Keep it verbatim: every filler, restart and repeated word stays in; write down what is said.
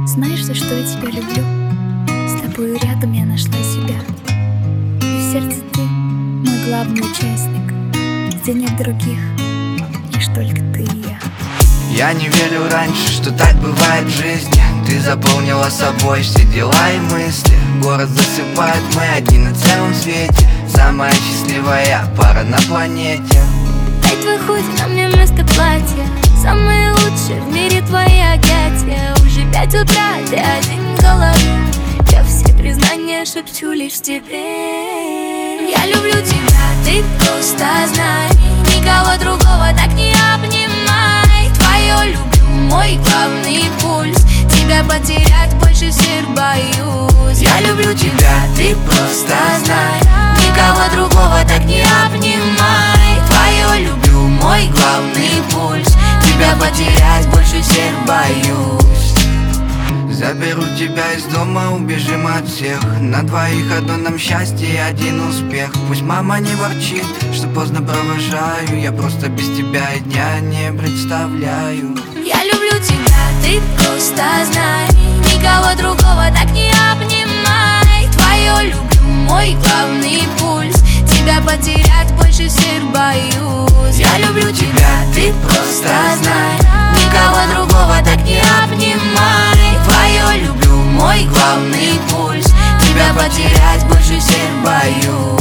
Знаешь, за что я тебя люблю? С тобою рядом я нашла себя. И в сердце ты мой главный участник, где нет других, лишь только ты и я. Я не верил раньше, что так бывает в жизни. Ты заполнила собой все дела и мысли. Город засыпает, мы одни на целом свете. Самая счастливая пара на планете. Дай твой худи на мне вместо платья. Самые лучшие в мире твои объятия. Уже пять утра, ты один в голове. Я все признания шепчу лишь тебе. Я люблю тебя, ты просто знай. Никого другого так не обнимай. Твое люблю, мой главный пульс. Тебя потерять больше всех боюсь. Я люблю тебя, ты просто знай. Никого другого так не обнимай. Твое люблю, мой главный пульс. Тебя потерять больше всех боюсь. Заберу тебя из дома, убежим от всех. На двоих одно нам счастье и один успех. Пусть мама не ворчит, что поздно провожаю. Я просто без тебя и дня не представляю. Я люблю тебя, ты просто знай. Никого другого так не обнимай. Твое люблю, мой главный пульс. Тебя потерять больше всех боюсь. Я люблю тебя, ты просто знай. Никого другого так не обнимай. Твое люблю, мой главный пульс. Тебя потерять больше всех боюсь.